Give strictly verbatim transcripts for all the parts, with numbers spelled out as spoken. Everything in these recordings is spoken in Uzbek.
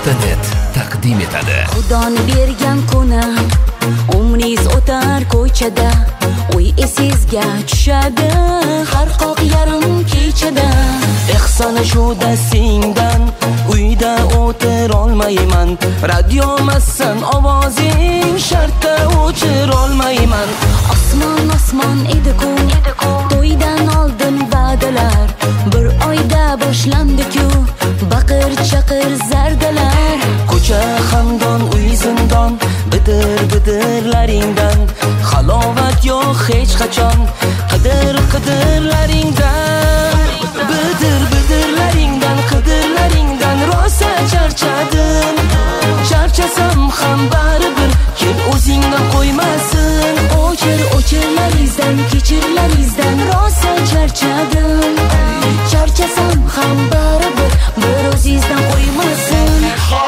nuqta net taqdim etadi. Xudoni bergan kuni umringiz o'tar ko'chada, uy esingizga tushadi har qoq yarim kechada. Ehsona shuda singdan uyda o'tir olmayman, radio massan ovozing shartta o'chir olmayman. Osmon osmon edi-ku, to'ydan oldin va'dalar, bir oyda boshlandi-ku baqir chaqir zardalar. Ko'cha xandon uy zindon, bidir bidirlaringdan halovat yo'q hech qachon, qidir qidirlaringdan, bidir bidirlaringdan qidirlaringdan rosa charchadim. Charchasam ham baribir kel o'zingdan qo'ymasin. O'chir o'chirlaringizdan kechirlaringizdan rosa charchadim. Charchasam ham baribir bir o'zingizdan qo'ymasin.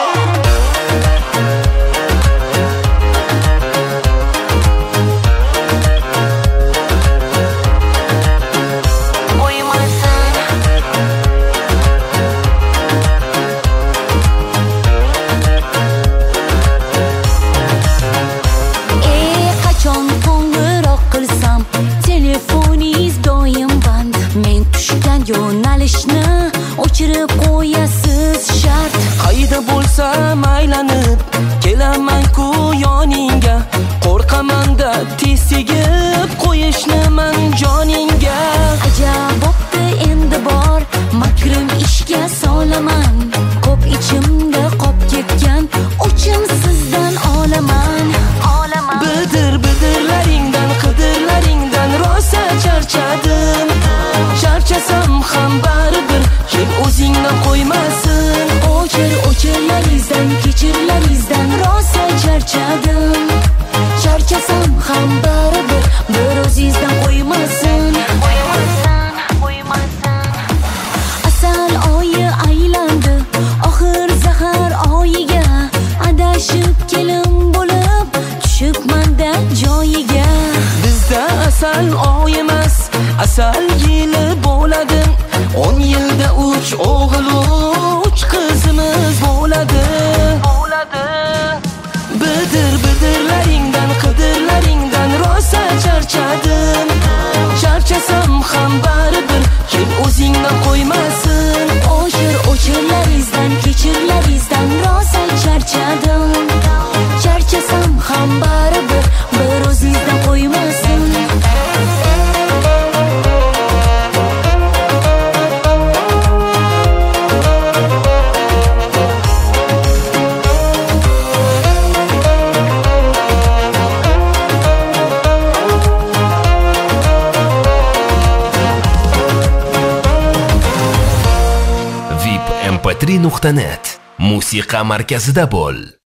Yo'nalishni o'chirib qo'yasiz shart. Qayda bo'lsam aylanib kelaman-ku yoningga, qo'rqaman-da tez tegib qo'yishni man joningga. Ajab bo'pti endi bor makrim ishga solaman, ko'p ichimda qop ketgan o'chim sizdan olaman. Olaman. Bidir bidirlaringdan qidirlaringdan rosa charchadim. Charchasam ham baribir kel o'zingdan qo'ymasin. O'chir o'chirlaringizdan kechirlaringizdan rosa charchadim. Charchasam ham baribir bir o'zingizdan qo'ymasin. Qo'ymasin, qo'ymasin. Asal oyi aylandi oxir zahar oyiga, adashib kelin bo'lib tushibman-da joyiga. Bizda asal oy emas, asal yili bo'ladi. o'n yilda uch o'g'il uch qizimiz bo'ladi. Bo'ladi. Bidir bidirlaringdan qidirlaringdan rosa charchadim. Charchasam ham baribir kel o'zingdan qo'ymasin. O'chir o'chirlaringizdan kechirlaringizdan rosa charchadim. Charchasam ham baribir bir o'zingizdan qo'ymasin. vip m p три nuqta net musiqa markazida bo'l.